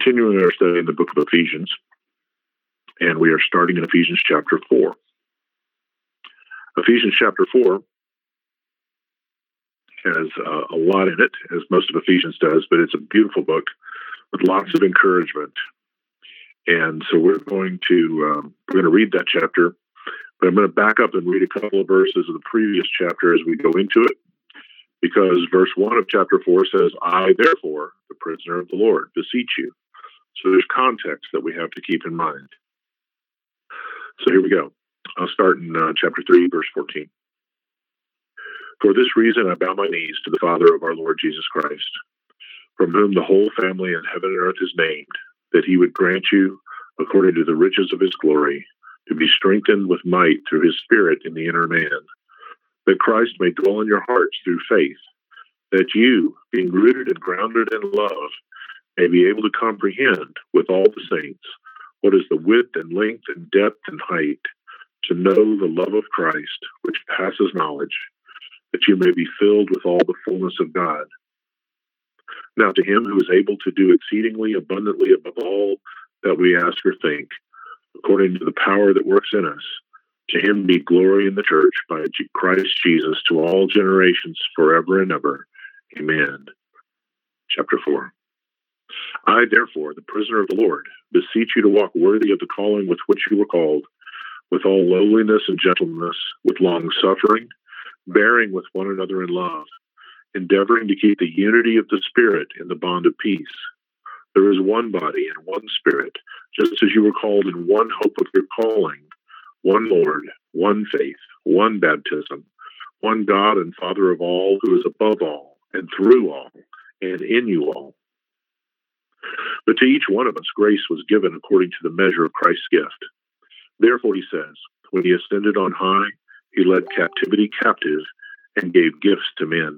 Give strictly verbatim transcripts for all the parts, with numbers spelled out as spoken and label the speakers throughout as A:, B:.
A: continuing our study in the book of Ephesians, and we are starting in Ephesians chapter four. Ephesians chapter four has uh, a lot in it, as most of Ephesians does, but it's a beautiful book with lots of encouragement. And so we're going to um, we're going to read that chapter, but I'm going to back up and read a couple of verses of the previous chapter as we go into it, because verse one of chapter four says, "I, therefore, the prisoner of the Lord, beseech you." So there's context that we have to keep in mind. So here we go. I'll start in uh, chapter three, verse fourteen. "For this reason I bow my knees to the Father of our Lord Jesus Christ, from whom the whole family in heaven and earth is named, that he would grant you, according to the riches of his glory, to be strengthened with might through his Spirit in the inner man, that Christ may dwell in your hearts through faith, that you, being rooted and grounded in love, may be able to comprehend with all the saints what is the width and length and depth and height, to know the love of Christ, which passes knowledge, that you may be filled with all the fullness of God. Now to him who is able to do exceedingly abundantly above all that we ask or think, according to the power that works in us, to him be glory in the church by Christ Jesus to all generations forever and ever. Amen." Chapter four. "I, therefore, the prisoner of the Lord, beseech you to walk worthy of the calling with which you were called, with all lowliness and gentleness, with long suffering, bearing with one another in love, endeavoring to keep the unity of the Spirit in the bond of peace. There is one body and one Spirit, just as you were called in one hope of your calling, one Lord, one faith, one baptism, one God and Father of all, who is above all, and through all, and in you all. But to each one of us grace was given according to the measure of Christ's gift. Therefore, he says, when he ascended on high, he led captivity captive and gave gifts to men."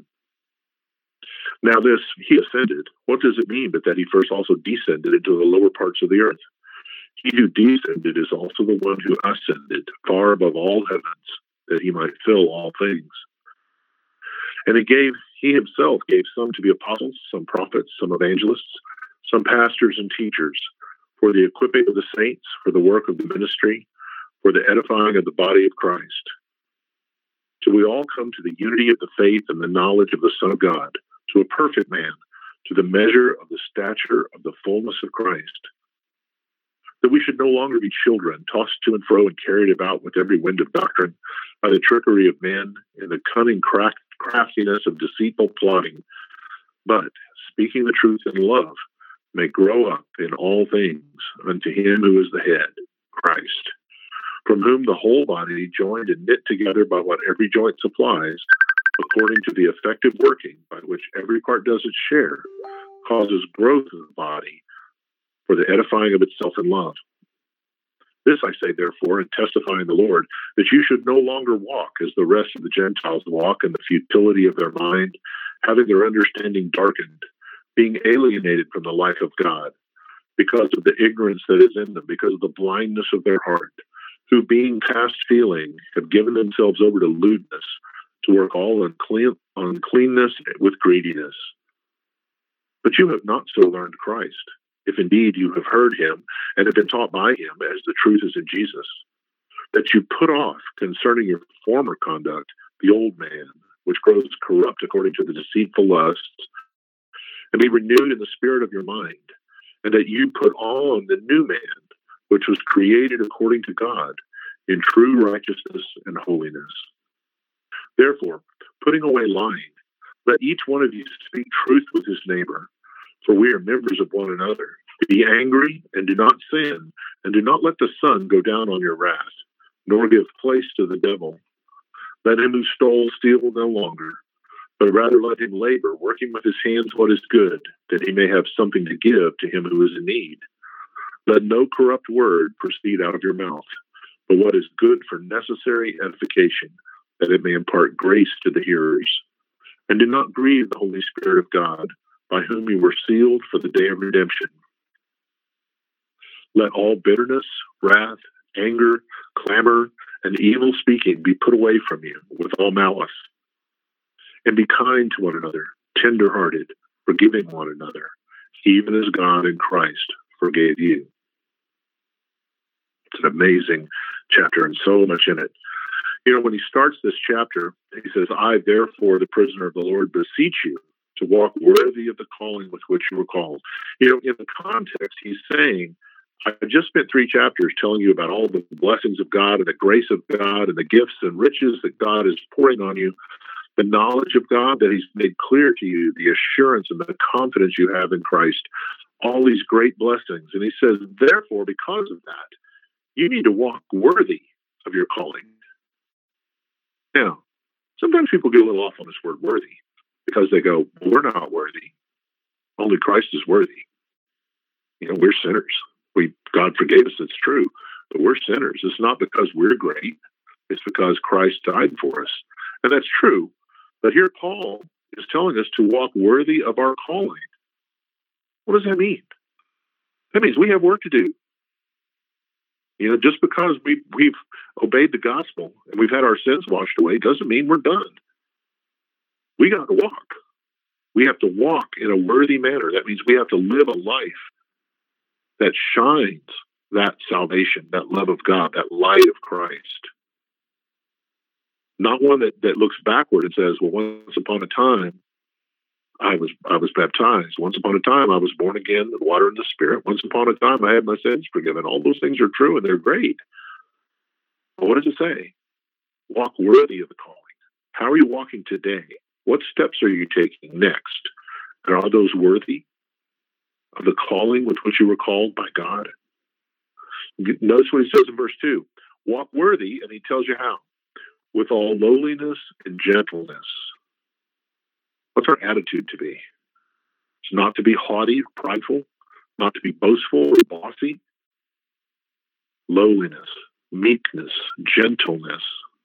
A: Now this, he ascended, what does it mean but that he first also descended into the lower parts of the earth? He who descended is also the one who ascended far above all heavens, that he might fill all things. And he gave, he himself gave some to be apostles, some prophets, some evangelists, some pastors and teachers, for the equipping of the saints, for the work of the ministry, for the edifying of the body of Christ, till we all come to the unity of the faith and the knowledge of the Son of God, to a perfect man, to the measure of the stature of the fullness of Christ, that we should no longer be children, tossed to and fro and carried about with every wind of doctrine, by the trickery of men, and the cunning craft, craftiness of deceitful plotting, but, speaking the truth in love, may grow up in all things unto him who is the head, Christ, from whom the whole body, joined and knit together by what every joint supplies, according to the effective working by which every part does its share, causes growth of the body for the edifying of itself in love. This I say, therefore, and testify in the Lord, that you should no longer walk as the rest of the Gentiles walk in the futility of their mind, having their understanding darkened, being alienated from the life of God, because of the ignorance that is in them, because of the blindness of their heart, who being past feeling have given themselves over to lewdness, to work all unclean, uncleanness with greediness. But you have not so learned Christ, if indeed you have heard him and have been taught by him, as the truth is in Jesus, that you put off concerning your former conduct the old man, which grows corrupt according to the deceitful lusts, and be renewed in the spirit of your mind, and that you put on the new man, which was created according to God, in true righteousness and holiness. Therefore, putting away lying, let each one of you speak truth with his neighbor, for we are members of one another. Be angry and do not sin, and do not let the sun go down on your wrath, nor give place to the devil. Let him who stole steal no longer, but rather let him labor, working with his hands what is good, that he may have something to give to him who is in need. Let no corrupt word proceed out of your mouth, but what is good for necessary edification, that it may impart grace to the hearers. And do not grieve the Holy Spirit of God, by whom you were sealed for the day of redemption. Let all bitterness, wrath, anger, clamor, and evil speaking be put away from you with all malice. And be kind to one another, tender-hearted, forgiving one another, even as God in Christ forgave you. It's an amazing chapter and so much in it. You know, when he starts this chapter, he says, I, therefore, the prisoner of the Lord, beseech you to walk worthy of the calling with which you were called. You know, in the context, he's saying, I just spent three chapters telling you about all the blessings of God and the grace of God and the gifts and riches that God is pouring on you, the knowledge of God that he's made clear to you, the assurance and the confidence you have in Christ, all these great blessings. And he says, therefore, because of that, you need to walk worthy of your calling. Now, sometimes people get a little off on this word worthy because they go, we're not worthy. Only Christ is worthy. You know, we're sinners. We God forgave us, it's true, but we're sinners. It's not because we're great. It's because Christ died for us. And that's true. But here Paul is telling us to walk worthy of our calling. What does that mean? That means we have work to do. You know, just because we, we've obeyed the gospel and we've had our sins washed away doesn't mean we're done. We got to walk. We have to walk in a worthy manner. That means we have to live a life that shines that salvation, that love of God, that light of Christ. Not one that, that looks backward and says, well, once upon a time, I was I was baptized. Once upon a time, I was born again, the water and the Spirit. Once upon a time, I had my sins forgiven. All those things are true and they're great. But what does it say? Walk worthy of the calling. How are you walking today? What steps are you taking next? And are those worthy of the calling with which you were called by God? Notice what he says in verse two. Walk worthy, and he tells you how. With all lowliness and gentleness. What's our attitude to be? It's not to be haughty or prideful, not to be boastful or bossy. Lowliness, meekness, gentleness.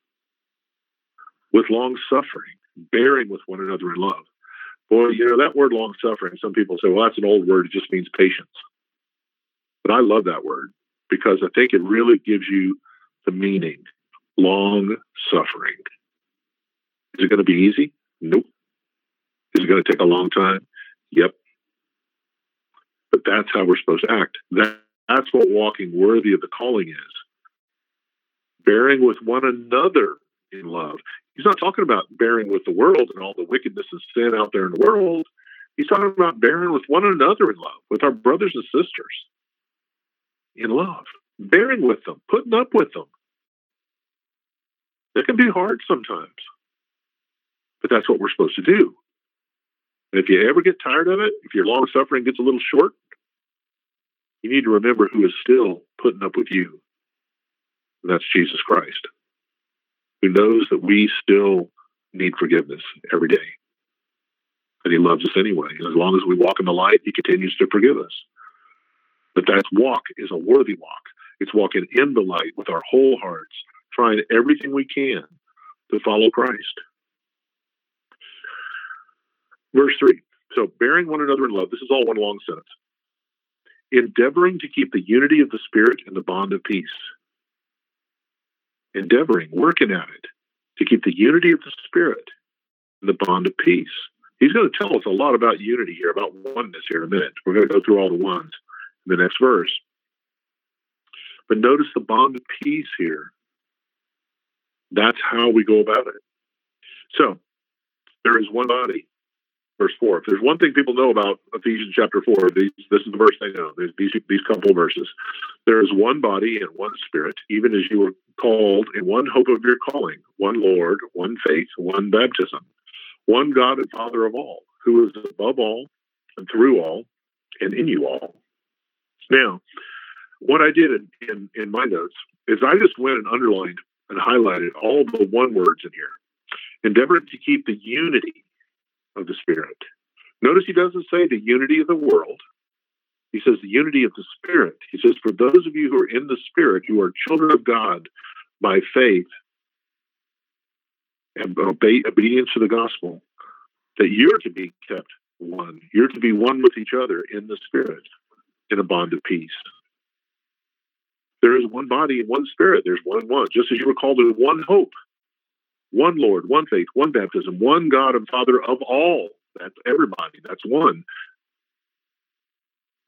A: With long suffering, bearing with one another in love. Boy, you know, that word long suffering, some people say, well, that's an old word. It just means patience. But I love that word because I think it really gives you the meaning. Long suffering. Is it going to be easy? Nope. Is it going to take a long time? Yep. But that's how we're supposed to act. That, that's what walking worthy of the calling is. Bearing with one another in love. He's not talking about bearing with the world and all the wickedness and sin out there in the world. He's talking about bearing with one another in love, with our brothers and sisters in love. Bearing with them, putting up with them. It can be hard sometimes, but that's what we're supposed to do. And if you ever get tired of it, if your long suffering gets a little short, you need to remember who is still putting up with you. And that's Jesus Christ, who knows that we still need forgiveness every day. And he loves us anyway. And as long as we walk in the light, he continues to forgive us. But that walk is a worthy walk. It's walking in the light with our whole hearts, trying everything we can to follow Christ. Verse three. So, bearing one another in love. This is all one long sentence. Endeavoring to keep the unity of the Spirit in the bond of peace. Endeavoring, working at it, to keep the unity of the Spirit in the bond of peace. He's going to tell us a lot about unity here, about oneness here in a minute. We're going to go through all the ones in the next verse. But notice the bond of peace here. That's how we go about it. So, there is one body. Verse four. If there's one thing people know about Ephesians chapter four, these, this is the verse they know. There's these, these couple of verses. There is one body and one Spirit, even as you were called in one hope of your calling, one Lord, one faith, one baptism, one God and Father of all, who is above all and through all and in you all. Now, what I did in, in, in my notes is I just went and underlined and highlighted all the one words in here. Endeavoring to keep the unity of the Spirit. Notice he doesn't say the unity of the world. He says the unity of the Spirit. He says, for those of you who are in the Spirit, who are children of God by faith and obey, obedience to the gospel, that you're to be kept one. You're to be one with each other in the Spirit, in a bond of peace. There is one body and one Spirit. There's one one. Just as you were called to one hope, one Lord, one faith, one baptism, one God and Father of all. That's everybody. That's one.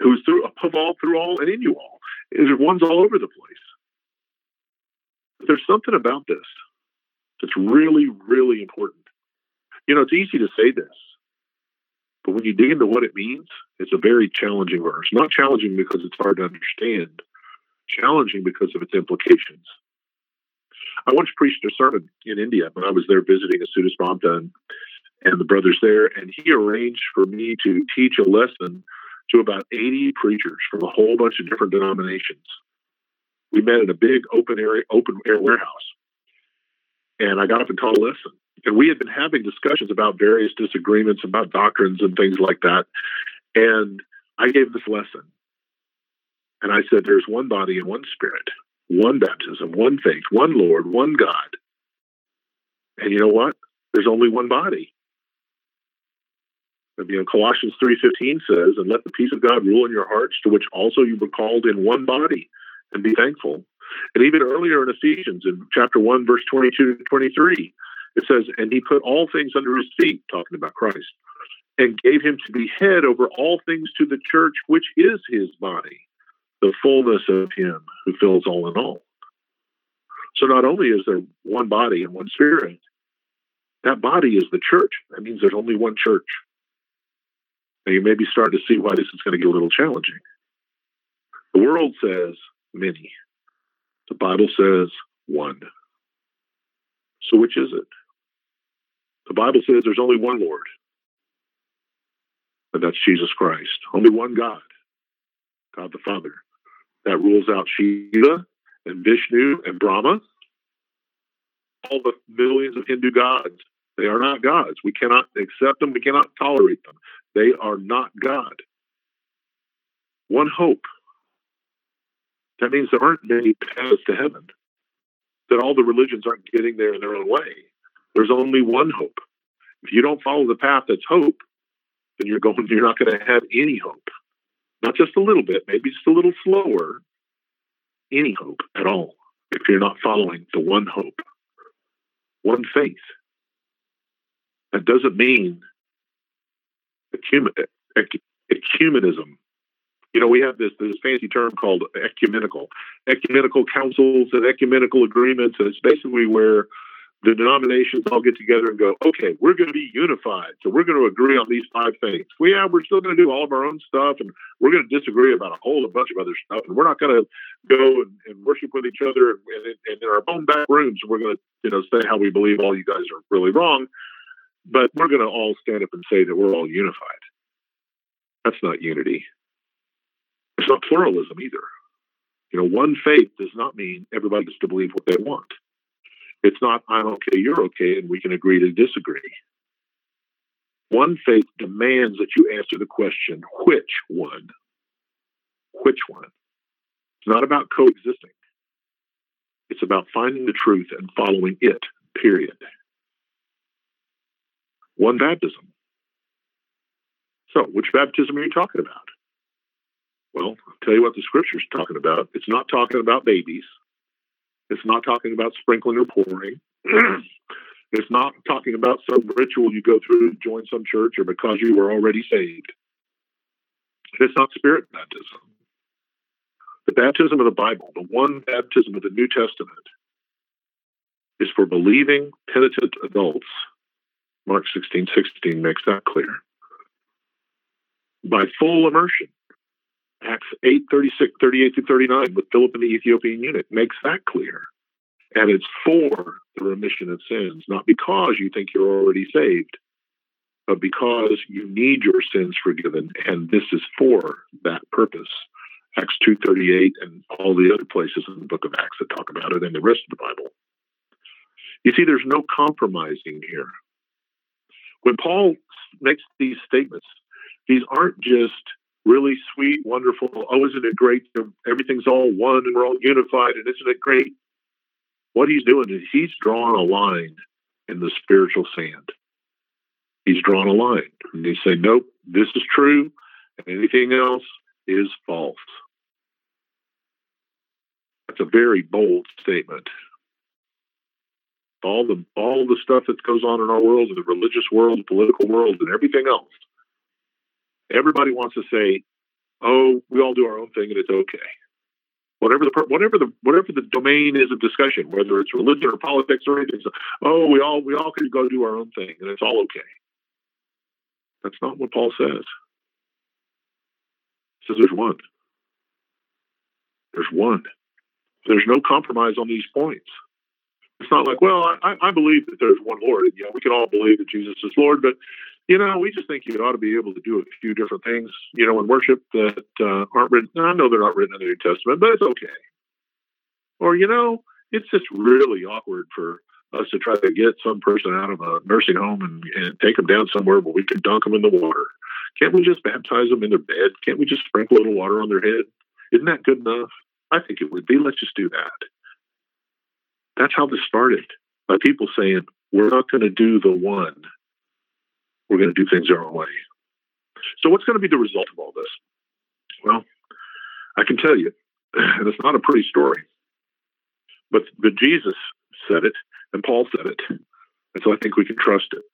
A: who's through above all, through all, and in you all. There's ones all over the place. But there's something about this that's really, really important. You know, it's easy to say this, but when you dig into what it means, it's a very challenging verse. Not challenging because it's hard to understand, challenging because of its implications. I once preached a sermon in India when I was there visiting Asudas Bhamta and, and the brothers there, and he arranged for me to teach a lesson to about eighty preachers from a whole bunch of different denominations. We met in a big open area, open air warehouse, and I got up and taught a lesson. And we had been having discussions about various disagreements about doctrines and things like that. And I gave this lesson, and I said, "There's one body and one spirit, one baptism, one faith, one Lord, one God. And you know what? There's only one body." You know, Colossians three fifteen says, "And let the peace of God rule in your hearts, to which also you were called in one body, and be thankful." And even earlier in Ephesians, in chapter one, verse twenty-two to twenty-three, it says, "And he put all things under his feet," talking about Christ, "and gave him to be head over all things to the church, which is his body, the fullness of him who fills all in all." So not only is there one body and one spirit, that body is the church. That means there's only one church. Now you may be starting to see why this is going to get a little challenging. The world says many. The Bible says one. So which is it? The Bible says there's only one Lord, and that's Jesus Christ. Only one God, God the Father. That rules out Shiva and Vishnu and Brahma, all the millions of Hindu gods. They are not gods. We cannot accept them. We cannot tolerate them. They are not God. One hope. That means there aren't many paths to heaven. That all the religions aren't getting there in their own way. There's only one hope. If you don't follow the path that's hope, then you're going. You're not going to have any hope. Not just a little bit, maybe just a little slower. Any hope at all. If you're not following the one hope, one faith. That doesn't mean ecumenism. You know, we have this, this fancy term called ecumenical. Ecumenical councils and ecumenical agreements, and it's basically where the denominations all get together and go, okay, we're going to be unified, so we're going to agree on these five things. We have, we're still going to do all of our own stuff, and we're going to disagree about a whole bunch of other stuff, and we're not going to go and, and worship with each other and, and in our own back rooms. We're going to, you know, say how we believe all you guys are really wrong. But we're going to all stand up and say that we're all unified. That's not unity. It's not pluralism either. You know, one faith does not mean everybody gets to believe what they want. It's not, I'm okay, you're okay, and we can agree to disagree. One faith demands that you answer the question, which one? Which one? It's not about coexisting. It's about finding the truth and following it, period. One baptism. So, which baptism are you talking about? Well, I'll tell you what the scripture's talking about. It's not talking about babies. It's not talking about sprinkling or pouring. It's not talking about some ritual you go through to join some church or because you were already saved. It's not spirit baptism. The baptism of the Bible, the one baptism of the New Testament, is for believing penitent adults. Mark sixteen sixteen makes that clear. By full immersion. Acts eight, thirty-six, thirty-eight to thirty-nine with Philip and the Ethiopian eunuch makes that clear. And it's for the remission of sins, not because you think you're already saved, but because you need your sins forgiven, and this is for that purpose. Acts two thirty-eight and all the other places in the book of Acts that talk about it and the rest of the Bible. You see, there's no compromising here. When Paul makes these statements, these aren't just really sweet, wonderful, oh, isn't it great? Everything's all one and we're all unified, and isn't it great? What he's doing is he's drawing a line in the spiritual sand. He's drawn a line. And he's saying, nope, this is true, and anything else is false. That's a very bold statement. All the all the stuff that goes on in our world, in the religious world, the political world, and everything else. Everybody wants to say, oh, we all do our own thing and it's okay. Whatever the whatever the whatever the domain is of discussion, whether it's religion or politics or anything, so, oh, we all we all can go do our own thing and it's all okay. That's not what Paul says. He says there's one. There's one. There's no compromise on these points. It's not like, well, I, I believe that there's one Lord. And, you know, we can all believe that Jesus is Lord, but, you know, we just think you ought to be able to do a few different things, you know, in worship that uh, aren't written. I know they're not written in the New Testament, but it's okay. Or, you know, it's just really awkward for us to try to get some person out of a nursing home and, and take them down somewhere where we can dunk them in the water. Can't we just baptize them in their bed? Can't we just sprinkle a little water on their head? Isn't that good enough? I think it would be. Let's just do that. That's how this started, by people saying, we're not going to do the one. We're going to do things our own way. So what's going to be the result of all this? Well, I can tell you, and it's not a pretty story, but, but Jesus said it, and Paul said it, and so I think we can trust it.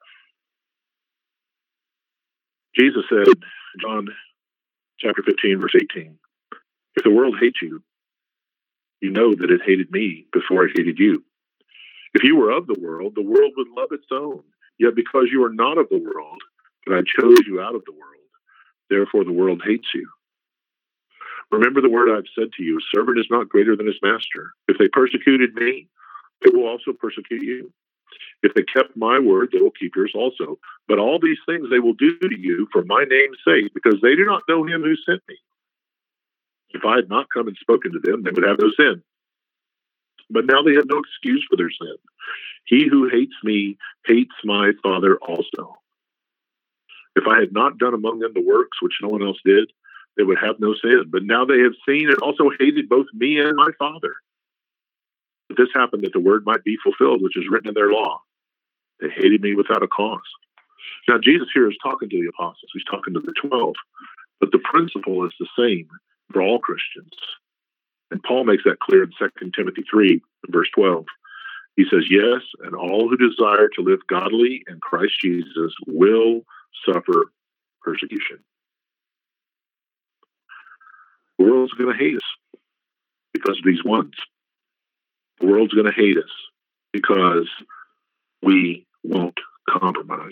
A: Jesus said, John chapter fifteen, verse eighteen, if the world hates you, you know that it hated me before it hated you. If you were of the world, the world would love its own. Yet because you are not of the world, but I chose you out of the world, therefore the world hates you. Remember the word I've said to you, a servant is not greater than his master. If they persecuted me, they will also persecute you. If they kept my word, they will keep yours also. But all these things they will do to you for my name's sake, because they do not know him who sent me. If I had not come and spoken to them, they would have no sin. But now they have no excuse for their sin. He who hates me hates my Father also. If I had not done among them the works which no one else did, they would have no sin. But now they have seen and also hated both me and my Father. But this happened that the word might be fulfilled, which is written in their law. They hated me without a cause. Now, Jesus here is talking to the apostles. He's talking to the twelve. But the principle is the same for all Christians. And Paul makes that clear in Second Timothy three, verse twelve. He says, yes, and all who desire to live godly in Christ Jesus will suffer persecution. The world's going to hate us because of these ones. The world's going to hate us because we won't compromise.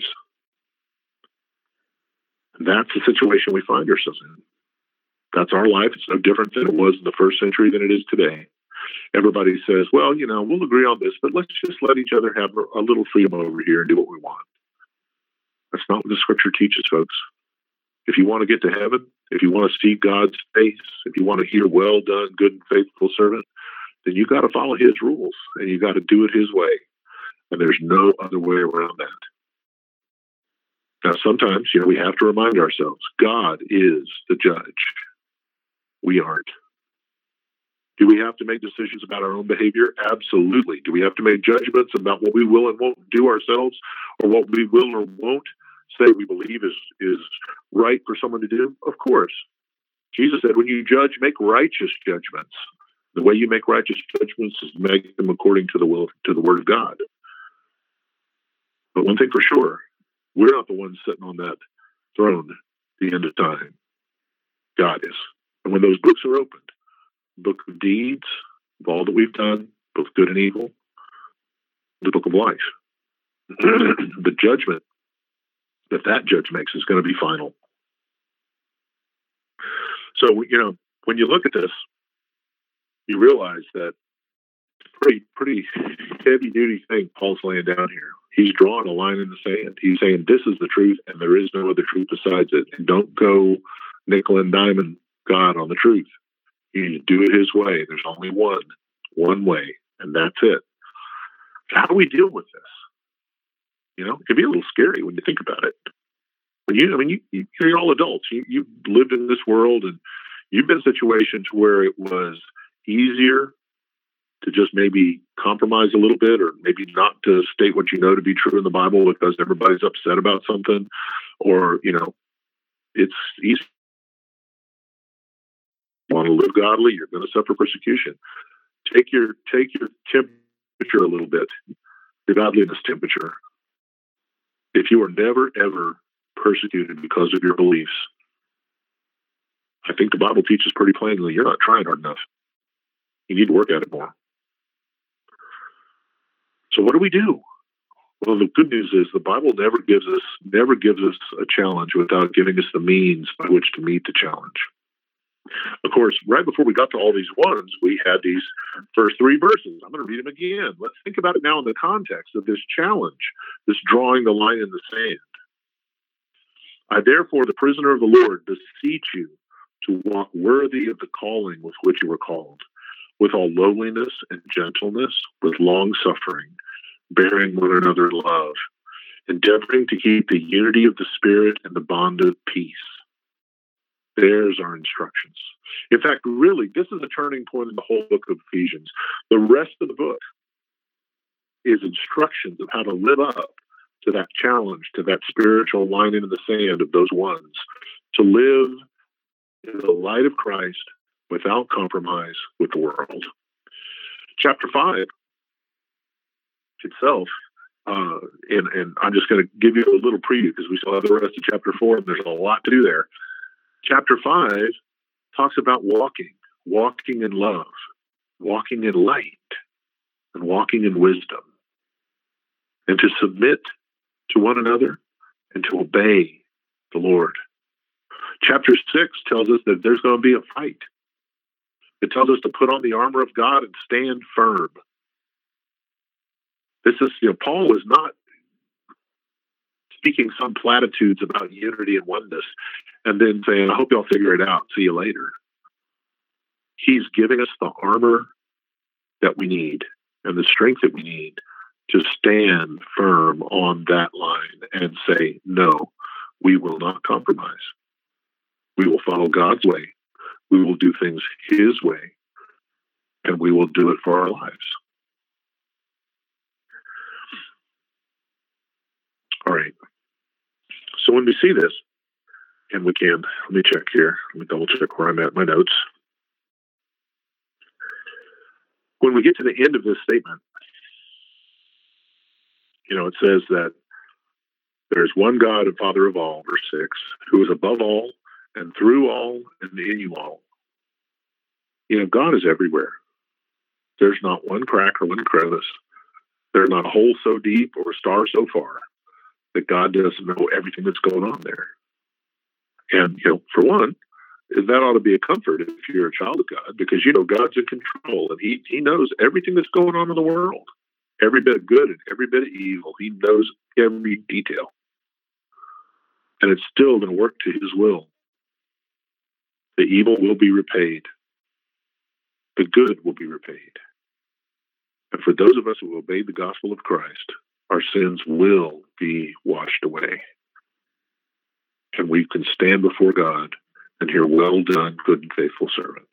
A: And that's the situation we find ourselves in. That's our life. It's no different than it was in the first century than it is today. Everybody says, well, you know, we'll agree on this, but let's just let each other have a little freedom over here and do what we want. That's not what the scripture teaches, folks. If you want to get to heaven, if you want to see God's face, if you want to hear, well done, good and faithful servant, then you got to follow his rules and you got to do it his way. And there's no other way around that. Now, sometimes, you know, we have to remind ourselves, God is the judge. We aren't. Do we have to make decisions about our own behavior? Absolutely. Do we have to make judgments about what we will and won't do ourselves, or what we will or won't say we believe is, is right for someone to do? Of course. Jesus said, when you judge, make righteous judgments. The way you make righteous judgments is make them according to the will, to the word of God. But one thing for sure, we're not the ones sitting on that throne at the end of time. God is. And when those books are opened, book of deeds, of all that we've done, both good and evil, the book of life, the judgment that that judge makes is going to be final. So, you know, when you look at this, you realize that it's a pretty, pretty heavy-duty thing Paul's laying down here. He's drawing a line in the sand. He's saying this is the truth, and there is no other truth besides it. And don't go nickel and diming God on the truth. You need to do it his way. There's only one, one way, and that's it. So how do we deal with this? You know, it can be a little scary when you think about it. When you, I mean, you, you, you're all adults. You, you've lived in this world, and you've been in situations where it was easier to just maybe compromise a little bit, or maybe not to state what you know to be true in the Bible because everybody's upset about something, or, you know, it's easy. You want to live godly, you're going to suffer persecution. Take your take your temperature a little bit, the godliness temperature. If you are never, ever persecuted because of your beliefs, I think the Bible teaches pretty plainly, you're not trying hard enough. You need to work at it more. So what do we do? Well, the good news is the Bible never gives us never gives us a challenge without giving us the means by which to meet the challenge. Of course, right before we got to all these ones, we had these first three verses. I'm going to read them again. Let's think about it now in the context of this challenge, this drawing the line in the sand. I, therefore, the prisoner of the Lord, beseech you to walk worthy of the calling with which you were called, with all lowliness and gentleness, with long suffering, bearing one another in love, endeavoring to keep the unity of the Spirit and the bond of peace. There's our instructions. In fact, really, this is a turning point in the whole book of Ephesians. The rest of the book is instructions of how to live up to that challenge, to that spiritual line in the sand of those ones, to live in the light of Christ without compromise with the world. Chapter five itself, uh, and, and I'm just going to give you a little preview because we still have the rest of chapter four, and there's a lot to do there. Chapter five talks about walking, walking in love, walking in light, and walking in wisdom, and to submit to one another and to obey the Lord. Chapter six tells us that there's going to be a fight. It tells us to put on the armor of God and stand firm. This is, you know, Paul was not speaking some platitudes about unity and oneness and then saying, I hope y'all figure it out. See you later. He's giving us the armor that we need and the strength that we need to stand firm on that line and say, no, we will not compromise. We will follow God's way. We will do things His way, and we will do it for our lives. All right. So when we see this, and we can, let me check here. Let me double check where I'm at in my notes. When we get to the end of this statement, you know, it says that there's one God and Father of all, verse six, who is above all and through all and in you all. You know, God is everywhere. There's not one crack or one crevice. There's not a hole so deep or a star so far that God doesn't know everything that's going on there. And, you know, for one, that ought to be a comfort if you're a child of God, because, you know, God's in control and he, he knows everything that's going on in the world, every bit of good and every bit of evil. He knows every detail. And it's still going to work to His will. The evil will be repaid. The good will be repaid. And for those of us who obey the gospel of Christ, our sins will be washed away. And we can stand before God and hear, well done, good and faithful servant.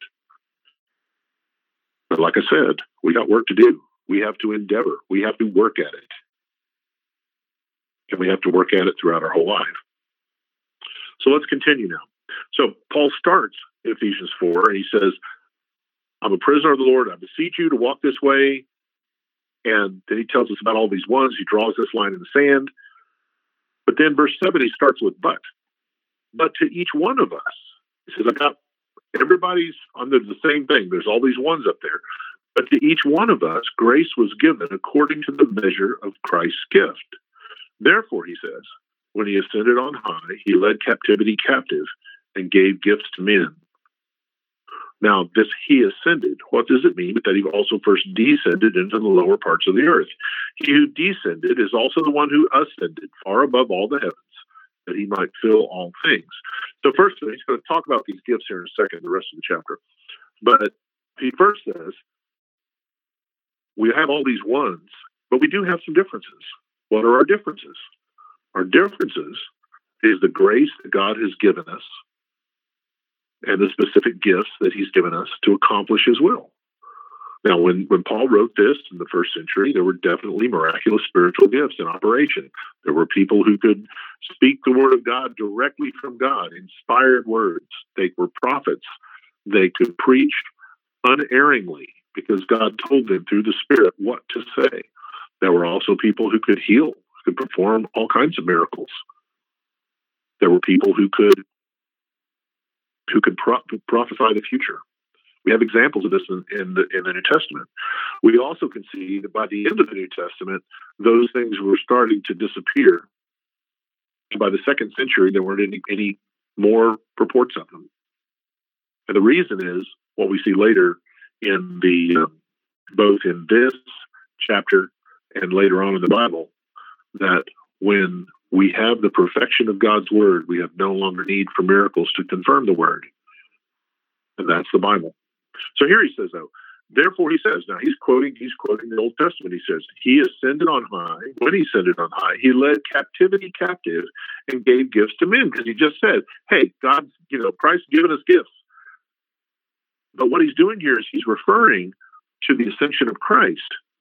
A: But like I said, we got work to do. We have to endeavor. We have to work at it. And we have to work at it throughout our whole life. So let's continue now. So Paul starts in Ephesians four, and he says, I'm a prisoner of the Lord. I beseech you to walk this way. And then he tells us about all these ones. He draws this line in the sand. But then verse seven, he starts with but. But to each one of us, he says, I got everybody's under the same thing. There's all these ones up there. But to each one of us, grace was given according to the measure of Christ's gift. Therefore, he says, when he ascended on high, he led captivity captive and gave gifts to men. Now, this he ascended, what does it mean? That he also first descended into the lower parts of the earth. He who descended is also the one who ascended far above all the heavens, that he might fill all things. So first, he's going to talk about these gifts here in a second, the rest of the chapter. But he first says, we have all these ones, but we do have some differences. What are our differences? Our differences is the grace that God has given us and the specific gifts that He's given us to accomplish His will. Now, when, when Paul wrote this in the first century, there were definitely miraculous spiritual gifts in operation. There were people who could speak the word of God directly from God, inspired words. They were prophets. They could preach unerringly because God told them through the Spirit what to say. There were also people who could heal, who could perform all kinds of miracles. There were people who could who could pro- prophesy the future. We have examples of this in, in, the, in the New Testament. We also can see that by the end of the New Testament, those things were starting to disappear. And by the second century, there weren't any, any more reports of them. And the reason is what we see later in the uh, both in this chapter and later on in the Bible, that when we have the perfection of God's word, we have no longer need for miracles to confirm the word. And that's the Bible. So here he says, though, therefore he says, now he's quoting, he's quoting the Old Testament. He says, he ascended on high. When he ascended on high, he led captivity captive and gave gifts to men. Because he just said, hey, God's, you know, Christ's given us gifts. But what he's doing here is he's referring to the ascension of Christ.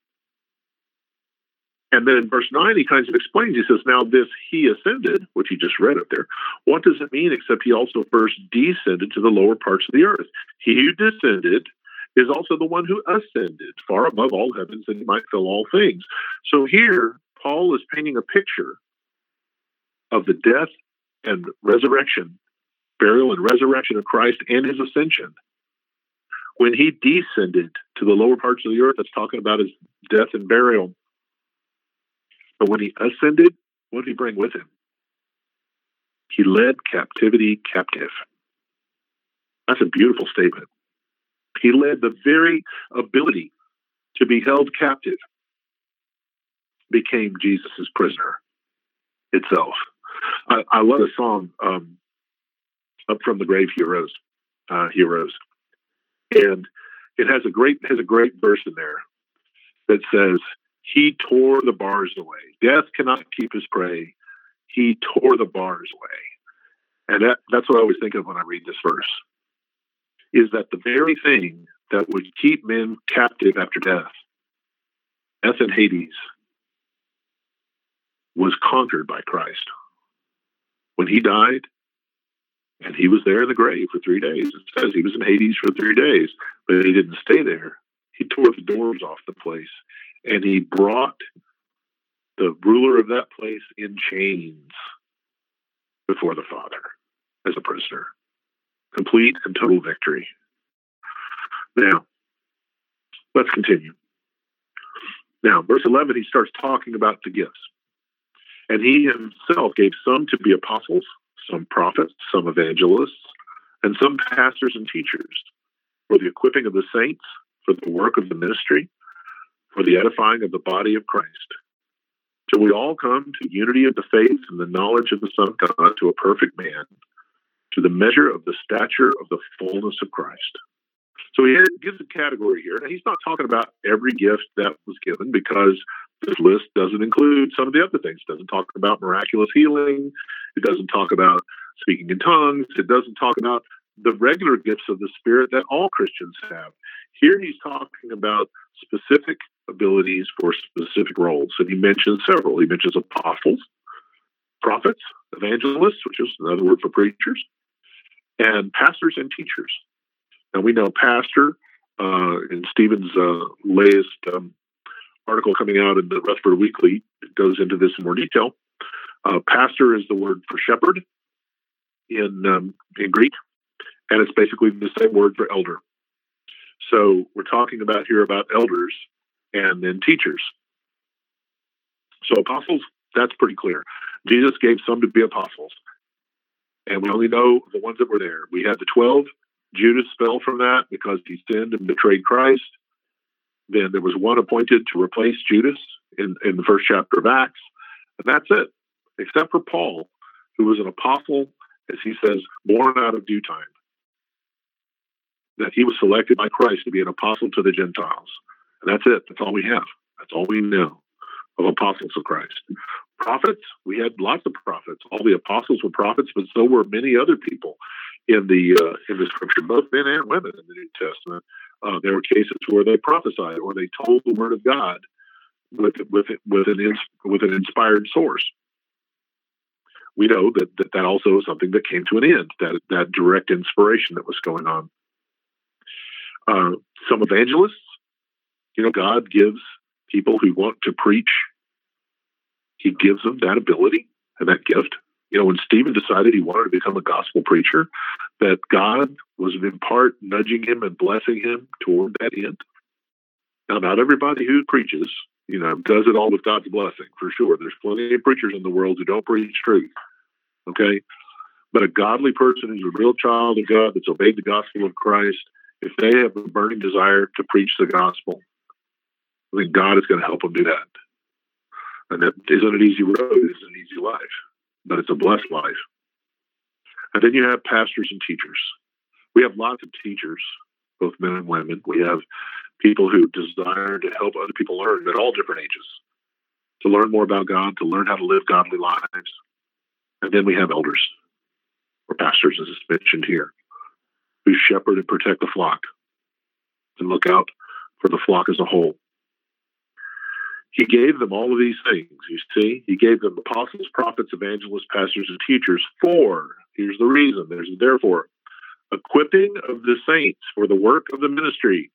A: And then in verse nine, he kind of explains, he says, now this he ascended, which he just read up there, what does it mean except he also first descended to the lower parts of the earth? He who descended is also the one who ascended far above all heavens, that he might fill all things. So here, Paul is painting a picture of the death and resurrection, burial and resurrection of Christ and his ascension. When he descended to the lower parts of the earth, that's talking about his death and burial. But when he ascended, what did he bring with him? He led captivity captive. That's a beautiful statement. He led the very ability to be held captive, became Jesus' prisoner itself. I, I love a song, um, Up From the Grave He Arose. Uh, he arose. And it has a great has a great verse in there that says, he tore the bars away. Death cannot keep his prey. He tore the bars away. And that, that's what I always think of when I read this verse, is that the very thing that would keep men captive after death, death and Hades, was conquered by Christ. When he died, and he was there in the grave for three days. It says he was in Hades for three days, but he didn't stay there. He tore the doors off the place, and he brought the ruler of that place in chains before the Father as a prisoner. Complete and total victory. Now, let's continue. Now, verse eleven, he starts talking about the gifts. And he himself gave some to be apostles, some prophets, some evangelists, and some pastors and teachers for the equipping of the saints, for the work of the ministry, for the edifying of the body of Christ, till we all come to unity of the faith and the knowledge of the Son of God, to a perfect man, to the measure of the stature of the fullness of Christ. So he gives a category here. Now, he's not talking about every gift that was given, because this list doesn't include some of the other things. It doesn't talk about miraculous healing. It doesn't talk about speaking in tongues. It doesn't talk about the regular gifts of the Spirit that all Christians have. Here he's talking about specific abilities for specific roles. And he mentions several. He mentions apostles, prophets, evangelists, which is another word for preachers, and pastors and teachers. Now, we know pastor, uh, in Stephen's uh, latest um, article coming out in the Rutherford Weekly, it goes into this in more detail. Uh, pastor is the word for shepherd in um, in Greek, and it's basically the same word for elder. So we're talking about here about elders and then teachers. So apostles, that's pretty clear. Jesus gave some to be apostles, and we only know the ones that were there. We had the twelve. Judas fell from that because he sinned and betrayed Christ. Then there was one appointed to replace Judas in, in the first chapter of Acts. And that's it, except for Paul, who was an apostle, as he says, born out of due time. That he was selected by Christ to be an apostle to the Gentiles. And that's it. That's all we have. That's all we know of apostles of Christ. Prophets, we had lots of prophets. All the apostles were prophets, but so were many other people in the uh, in the scripture, both men and women in the New Testament. Uh, there were cases where they prophesied or they told the word of God with with with an ins- with an inspired source. We know that, that that also is something that came to an end. That that direct inspiration that was going on. Uh, some evangelists, you know, God gives people who want to preach. He gives them that ability and that gift. You know, when Stephen decided he wanted to become a gospel preacher, that God was in part nudging him and blessing him toward that end. Now, not everybody who preaches, you know, does it all with God's blessing, for sure. There's plenty of preachers in the world who don't preach truth, okay? But a godly person who's a real child of God that's obeyed the gospel of Christ, if they have a burning desire to preach the gospel, then God is going to help them do that. And that isn't an easy road, it's an easy life, but it's a blessed life. And then you have pastors and teachers. We have lots of teachers, both men and women. We have people who desire to help other people learn at all different ages, to learn more about God, to learn how to live godly lives. And then we have elders, or pastors, as is mentioned here, who shepherd and protect the flock and look out for the flock as a whole. He gave them all of these things, you see. He gave them apostles, prophets, evangelists, pastors, and teachers for, here's the reason, there's a therefore, equipping of the saints for the work of the ministry,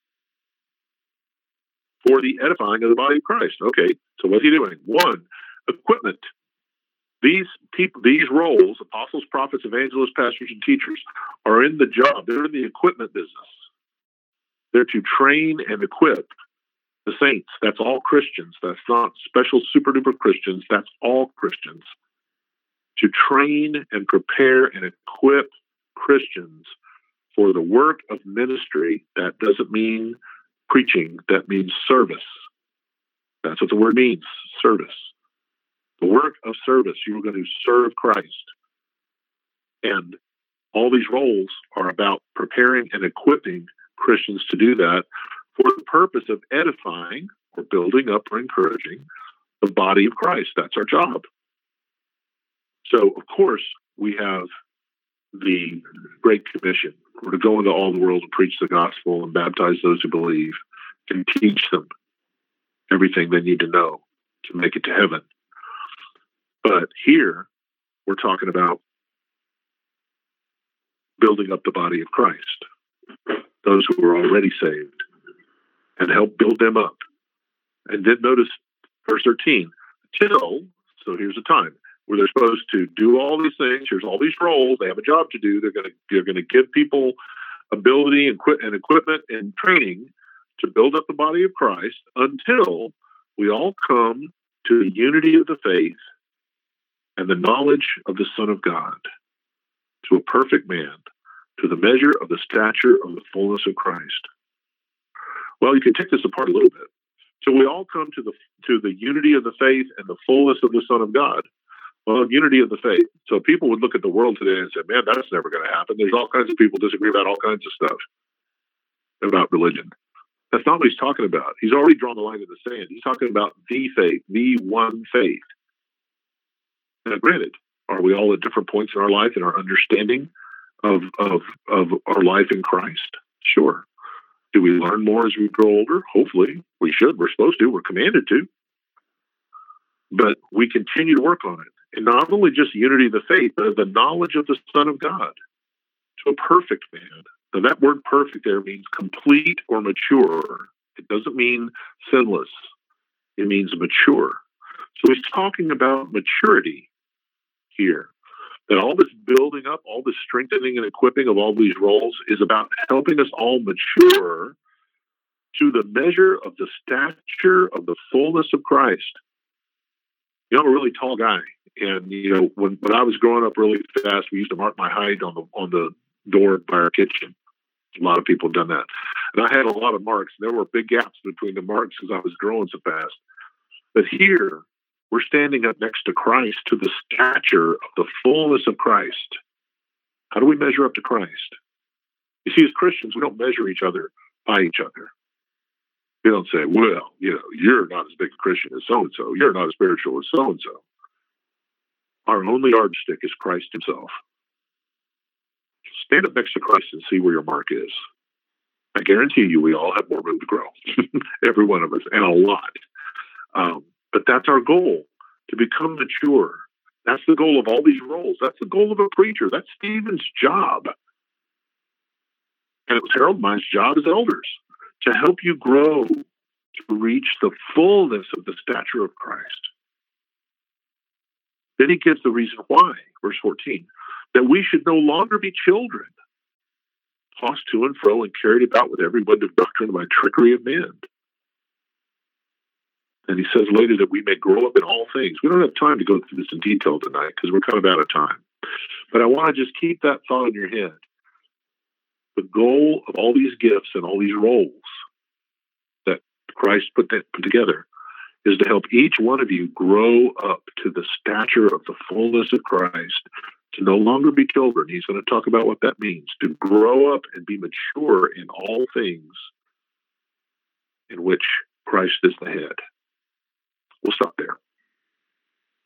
A: for the edifying of the body of Christ. Okay, so what's he doing? One, equipment. These people, these roles, apostles, prophets, evangelists, pastors, and teachers, are in the job. They're in the equipment business. They're to train and equip the saints. That's all Christians. That's not special super duper Christians. That's all Christians. To train and prepare and equip Christians for the work of ministry. That doesn't mean preaching. That means service. That's what the word means, service. The work of service. You're going to serve Christ. And all these roles are about preparing and equipping Christians to do that for the purpose of edifying or building up or encouraging the body of Christ. That's our job. So, of course, we have the Great Commission. We're to go into all the world and preach the gospel and baptize those who believe and teach them everything they need to know to make it to heaven. But here, we're talking about building up the body of Christ, those who are already saved, and help build them up. And then notice verse thirteen, till, so here's a time where they're supposed to do all these things. Here's all these roles. They have a job to do. They're going to they're going to give people ability and, quit, and equipment and training to build up the body of Christ until we all come to the unity of the faith and the knowledge of the Son of God, to a perfect man, to the measure of the stature of the fullness of Christ. Well, you can take this apart a little bit. So we all come to the to the unity of the faith and the fullness of the Son of God. Well, unity of the faith. So people would look at the world today and say, man, that's never going to happen. There's all kinds of people disagree about all kinds of stuff about religion. That's not what he's talking about. He's already drawn the line in the sand. He's talking about the faith, the one faith. Now, granted, are we all at different points in our life and our understanding of, of, of our life in Christ? Sure. Do we learn more as we grow older? Hopefully. We should. We're supposed to. We're commanded to. But we continue to work on it. And not only just unity of the faith, but the knowledge of the Son of God, to a perfect man. Now, that word perfect there means complete or mature. It doesn't mean sinless. It means mature. So he's talking about maturity here. That all this building up, all this strengthening and equipping of all these roles is about helping us all mature to the measure of the stature of the fullness of Christ. You know, I'm a really tall guy. And, you know, when, when I was growing up really fast, we used to mark my height on the on the door by our kitchen. A lot of people have done that. And I had a lot of marks. There were big gaps between the marks because I was growing so fast. But here, we're standing up next to Christ to the stature of the fullness of Christ. How do we measure up to Christ? You see, as Christians, we don't measure each other by each other. We don't say, well, you know, you're not as big a Christian as so-and-so. You're not as spiritual as so-and-so. Our only yardstick is Christ himself. Stand up next to Christ and see where your mark is. I guarantee you we all have more room to grow. Every one of us, and a lot. Um, but that's our goal, to become mature. That's the goal of all these roles. That's the goal of a preacher. That's Stephen's job. And it was Harold Mine's job as elders, to help you grow, to reach the fullness of the stature of Christ. Then he gives the reason why, verse fourteen, that we should no longer be children, tossed to and fro and carried about with every wind of doctrine by trickery of men. And he says later that we may grow up in all things. We don't have time to go through this in detail tonight because we're kind of out of time. But I want to just keep that thought in your head. The goal of all these gifts and all these roles that Christ put, that, put together is to help each one of you grow up to the stature of the fullness of Christ, to no longer be children. He's going to talk about what that means, to grow up and be mature in all things in which Christ is the head. We'll stop there.